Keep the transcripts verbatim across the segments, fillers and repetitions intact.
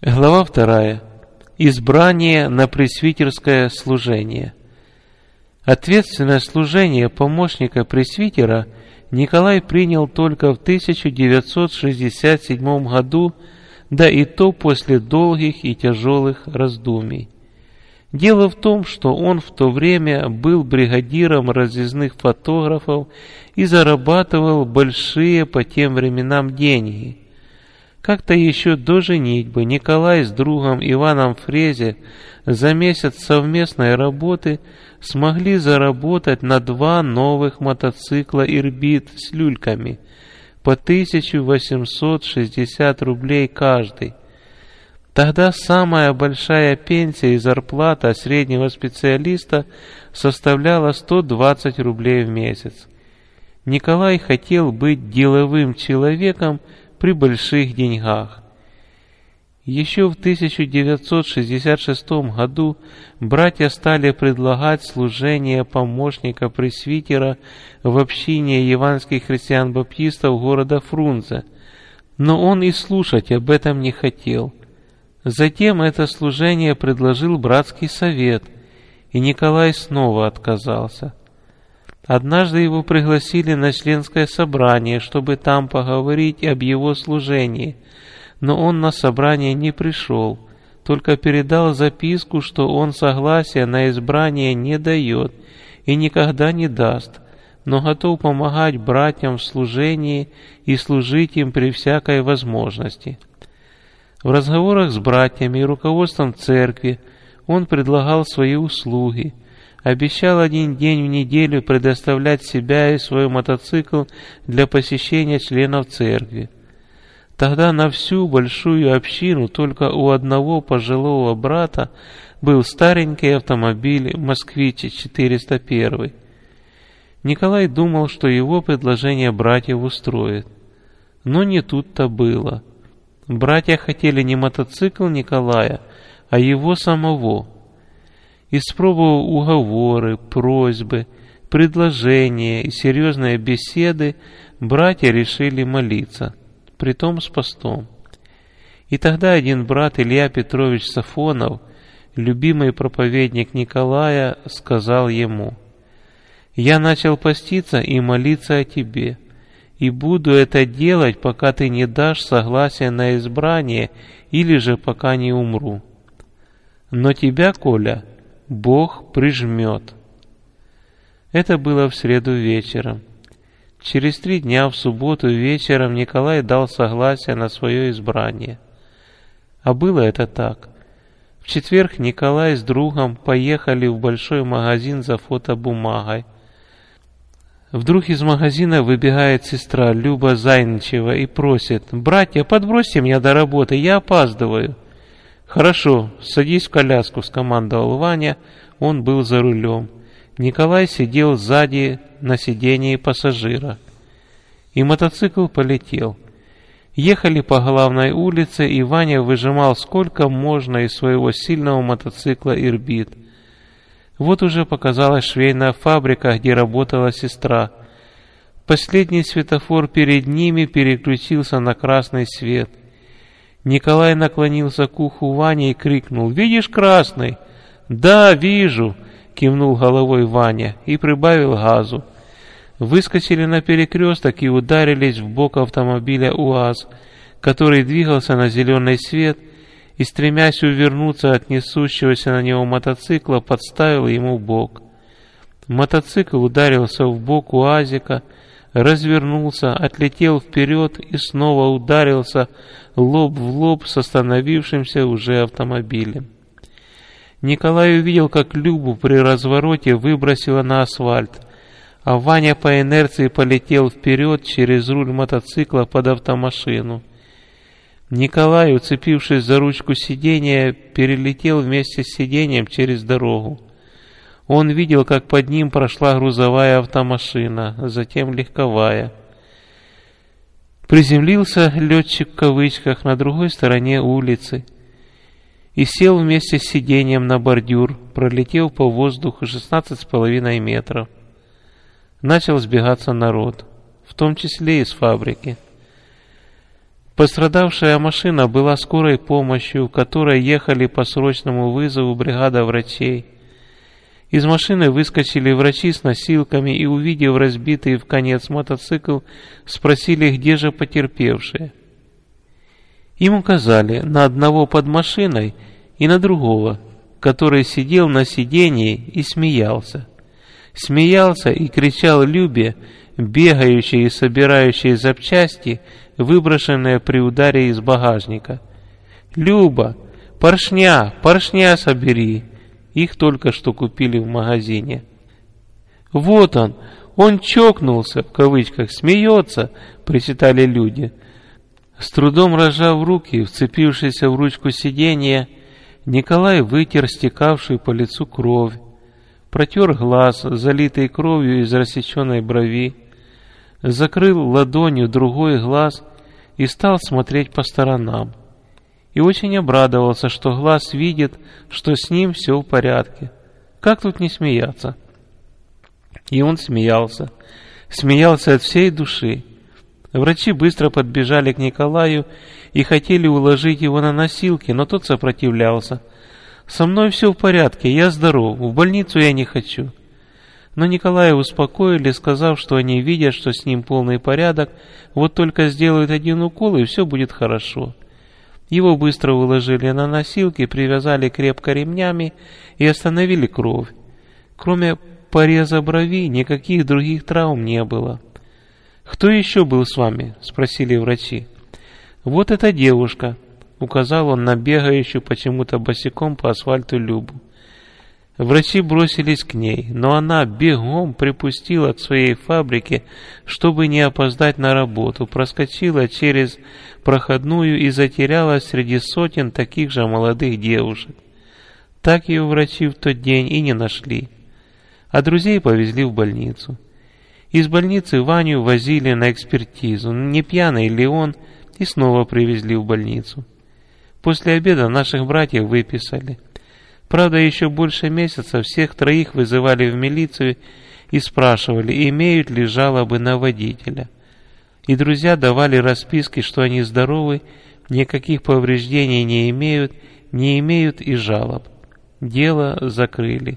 Глава вторая. Избрание на пресвитерское служение. Ответственное служение помощника пресвитера Николай принял только в тысяча девятьсот шестьдесят седьмом году, да и то после долгих и тяжелых раздумий. Дело в том, что он в то время был бригадиром разъездных фотографов и зарабатывал большие по тем временам деньги. Как-то еще до женитьбы Николай с другом Иваном Фрезе за месяц совместной работы смогли заработать на два новых мотоцикла «Ирбит» с люльками по тысяча восемьсот шестьдесят рублей каждый. Тогда самая большая пенсия и зарплата среднего специалиста составляла сто двадцать рублей в месяц. Николай хотел быть деловым человеком при больших деньгах. Еще в тысяча девятьсот шестьдесят шестом году братья стали предлагать служение помощника пресвитера в общине яванских христиан-баптистов города Фрунзе, но он и слушать об этом не хотел. Затем это служение предложил братский совет, и Николай снова отказался. Однажды его пригласили на членское собрание, чтобы там поговорить об его служении, но он на собрание не пришел, только передал записку, что он согласия на избрание не дает и никогда не даст, но готов помогать братьям в служении и служить им при всякой возможности. В разговорах с братьями и руководством церкви он предлагал свои услуги, обещал один день в неделю предоставлять себя и свой мотоцикл для посещения членов церкви. Тогда на всю большую общину только у одного пожилого брата был старенький автомобиль «Москвич четыреста один». Николай думал, что его предложение братьев устроит. Но не тут-то было. Братья хотели не мотоцикл Николая, а его самого. Испробовав уговоры, просьбы, предложения и серьезные беседы, братья решили молиться, притом с постом. И тогда один брат, Илья Петрович Сафонов, любимый проповедник Николая, сказал ему: «Я начал поститься и молиться о тебе, и буду это делать, пока ты не дашь согласия на избрание или же пока не умру. Но тебя, Коля, Бог прижмет». Это было в среду вечером. Через три дня в субботу вечером Николай дал согласие на свое избрание. А было это так. В четверг Николай с другом поехали в большой магазин за фотобумагой. Вдруг из магазина выбегает сестра Люба Зайничева и просит: «Братья, подбросьте меня до работы, я опаздываю». «Хорошо, садись в коляску», — скомандовал Ваня, он был за рулем. Николай сидел сзади на сидении пассажира. И мотоцикл полетел. Ехали по главной улице, и Ваня выжимал сколько можно из своего сильного мотоцикла «Ирбит». Вот уже показалась швейная фабрика, где работала сестра. Последний светофор перед ними переключился на красный свет. Николай наклонился к уху Вани и крикнул: «Видишь красный?» «Да, вижу», — кивнул головой Ваня и прибавил газу. Выскочили на перекресток и ударились в бок автомобиля УАЗ, который двигался на зеленый свет, и, стремясь увернуться от несущегося на него мотоцикла, подставил ему бок. Мотоцикл ударился в бок УАЗика, развернулся, отлетел вперед и снова ударился лоб в лоб с остановившимся уже автомобилем. Николай увидел, как Любу при развороте выбросило на асфальт, а Ваня по инерции полетел вперед через руль мотоцикла под автомашину. Николай, уцепившись за ручку сиденья, перелетел вместе с сиденьем через дорогу. Он видел, как под ним прошла грузовая автомашина, затем легковая. Приземлился летчик в кавычках на другой стороне улицы и сел вместе с сиденьем на бордюр, пролетев по воздуху шестнадцать с половиной метров. Начал сбегаться народ, в том числе из фабрики. Пострадавшая машина была скорой помощью, в которой ехали по срочному вызову бригада врачей. Из машины выскочили врачи с носилками и, увидев разбитый в конец мотоцикл, спросили, где же потерпевшие. Им указали на одного под машиной и на другого, который сидел на сиденье и смеялся. Смеялся и кричал Любе, бегающей и собирающей запчасти, выброшенные при ударе из багажника. «Люба, поршня, поршня собери!» Их только что купили в магазине. «Вот он, он чокнулся», в кавычках, «смеется», причитали люди. С трудом разжав руки, вцепившись в ручку сиденья, Николай вытер стекавшую по лицу кровь, протер глаз, залитый кровью из рассеченной брови, закрыл ладонью другой глаз и стал смотреть по сторонам. И очень обрадовался, что глаз видит, что с ним все в порядке. Как тут не смеяться? И он смеялся. Смеялся от всей души. Врачи быстро подбежали к Николаю и хотели уложить его на носилки, но тот сопротивлялся. «Со мной все в порядке, я здоров, в больницу я не хочу». Но Николая успокоили, сказав, что они видят, что с ним полный порядок, вот только сделают один укол, и все будет хорошо. Его быстро уложили на носилки, привязали крепко ремнями и остановили кровь. Кроме пореза брови, никаких других травм не было. «Кто еще был с вами?» – спросили врачи. «Вот эта девушка», – указал он на бегающую почему-то босиком по асфальту Любу. Врачи бросились к ней, но она бегом припустила к своей фабрике, чтобы не опоздать на работу, проскочила через проходную и затерялась среди сотен таких же молодых девушек. Так ее врачи в тот день и не нашли, а друзей повезли в больницу. Из больницы Ваню возили на экспертизу, не пьяный ли он, и снова привезли в больницу. После обеда наших братьев выписали. Правда, еще больше месяца всех троих вызывали в милицию и спрашивали, имеют ли жалобы на водителя. И друзья давали расписки, что они здоровы, никаких повреждений не имеют, не имеют и жалоб. Дело закрыли.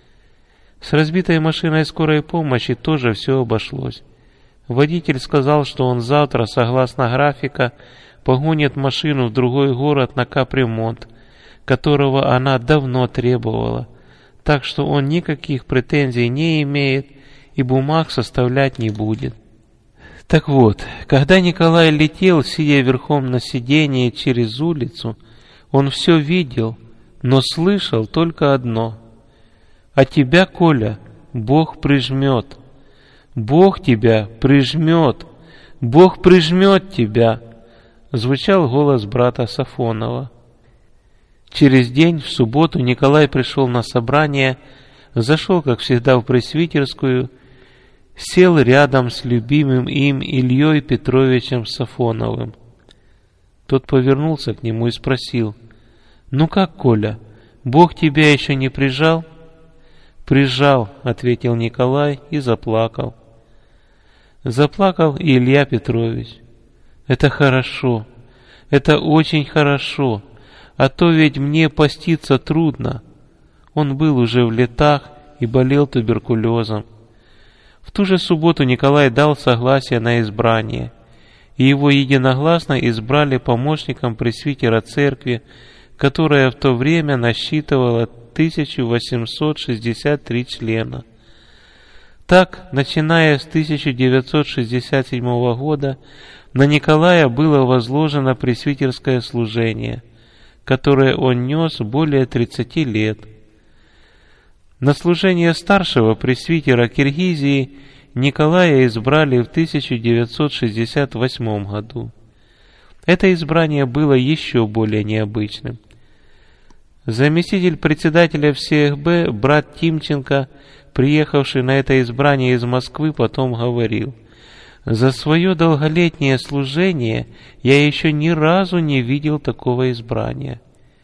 С разбитой машиной скорой помощи тоже все обошлось. Водитель сказал, что он завтра, согласно графика, погонит машину в другой город на капремонт, которого она давно требовала, так что он никаких претензий не имеет и бумаг составлять не будет. Так вот, когда Николай летел, сидя верхом на сиденье через улицу, он все видел, но слышал только одно: «А тебя, Коля, Бог прижмет, Бог тебя прижмет, Бог прижмет тебя», звучал голос брата Сафонова. Через день, в субботу, Николай пришел на собрание, зашел, как всегда, в пресвитерскую, сел рядом с любимым им Ильей Петровичем Сафоновым. Тот повернулся к нему и спросил: «Ну как, Коля, Бог тебя еще не прижал?» «Прижал», — ответил Николай и заплакал. Заплакал и Илья Петрович. «Это хорошо, это очень хорошо. А то ведь мне поститься трудно». Он был уже в летах и болел туберкулезом. В ту же субботу Николай дал согласие на избрание, и его единогласно избрали помощником пресвитера церкви, которая в то время насчитывала тысячу восемьсот шестьдесят три члена. Так, начиная с тысяча девятьсот шестьдесят седьмого года, на Николая было возложено пресвитерское служение, которое он нес более тридцати лет. На служение старшего пресвитера Киргизии Николая избрали в тысяча девятьсот шестьдесят восьмом году. Это избрание было еще более необычным. Заместитель председателя ВСХБ, брат Тимченко, приехавший на это избрание из Москвы, потом говорил: «За свое долголетнее служение я еще ни разу не видел такого избрания».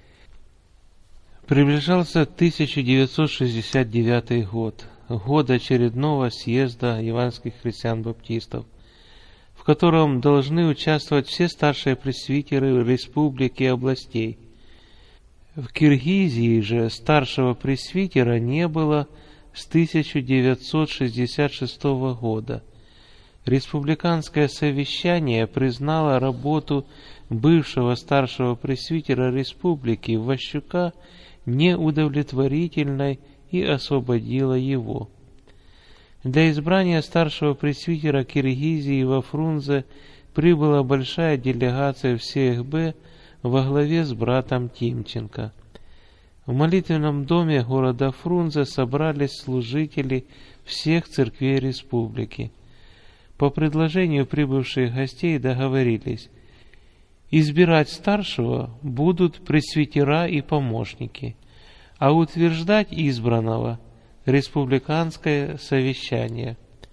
Приближался тысяча девятьсот шестьдесят девятый год, год очередного съезда евангельских христиан-баптистов, в котором должны участвовать все старшие пресвитеры республик и областей. В Киргизии же старшего пресвитера не было с тысяча девятьсот шестьдесят шестого года. Республиканское совещание признало работу бывшего старшего пресвитера республики Ващука неудовлетворительной и освободило его. Для избрания старшего пресвитера Киргизии во Фрунзе прибыла большая делегация всех Б во главе с братом Тимченко. В молитвенном доме города Фрунзе собрались служители всех церквей республики. По предложению прибывших гостей договорились: избирать старшего будут пресвитера и помощники, а утверждать избранного – республиканское совещание.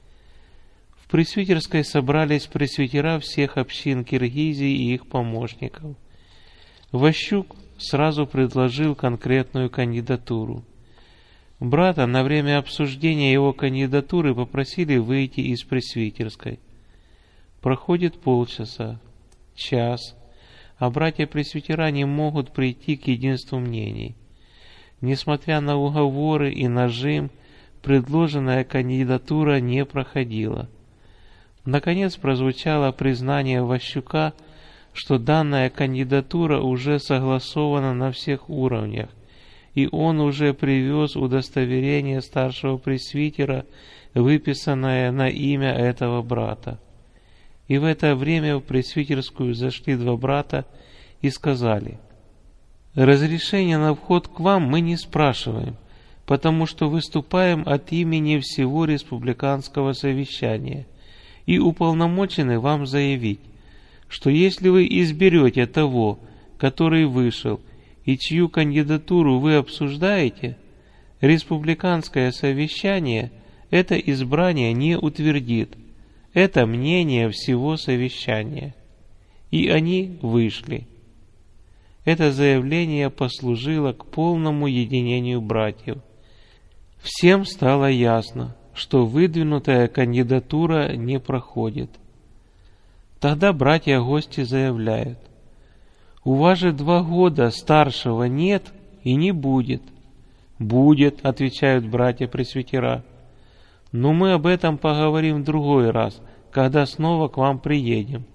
В пресвитерской собрались пресвитера всех общин Киргизии и их помощников. Ващук сразу предложил конкретную кандидатуру. Брата на время обсуждения его кандидатуры попросили выйти из пресвитерской. Проходит полчаса, час, а братья-пресвитера не могут прийти к единству мнений. Несмотря на уговоры и нажим, предложенная кандидатура не проходила. Наконец прозвучало признание Ващука, что данная кандидатура уже согласована на всех уровнях, и он уже привез удостоверение старшего пресвитера, выписанное на имя этого брата. И в это время в пресвитерскую зашли два брата и сказали: «Разрешения на вход к вам мы не спрашиваем, потому что выступаем от имени всего республиканского совещания и уполномочены вам заявить, что если вы изберете того, который вышел, и чью кандидатуру вы обсуждаете, республиканское совещание это избрание не утвердит. Это мнение всего совещания». И они вышли. Это заявление послужило к полному единению братьев. Всем стало ясно, что выдвинутая кандидатура не проходит. Тогда братья-гости заявляют: «У вас же два года старшего нет и не будет». «Будет», — отвечают братья-пресвитера. «Но мы об этом поговорим в другой раз, когда снова к вам приедем».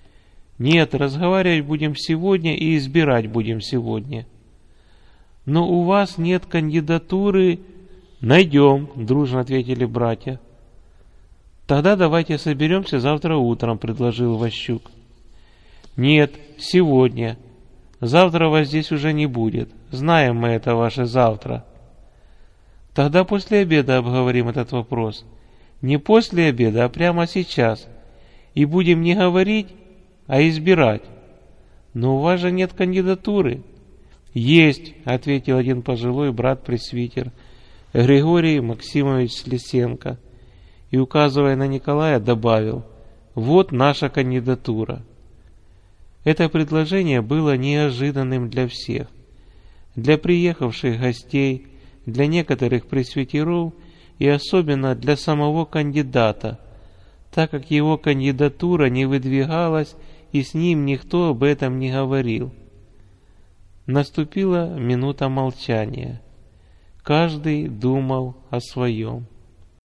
«Нет, разговаривать будем сегодня и избирать будем сегодня». «Но у вас нет кандидатуры». «Найдем», — дружно ответили братья. «Тогда давайте соберемся завтра утром», — предложил Ващук. «Нет, сегодня. Завтра вас здесь уже не будет. Знаем мы это ваше завтра». «Тогда после обеда обговорим этот вопрос». «Не после обеда, а прямо сейчас. И будем не говорить, а избирать». «Но у вас же нет кандидатуры». «Есть», — ответил один пожилой брат-пресвитер, Григорий Максимович Слесенко, и, указывая на Николая, добавил: «Вот наша кандидатура». Это предложение было неожиданным для всех. Для приехавших гостей, для некоторых пресвитеров и особенно для самого кандидата, так как его кандидатура не выдвигалась и с ним никто об этом не говорил. Наступила минута молчания. Каждый думал о своем.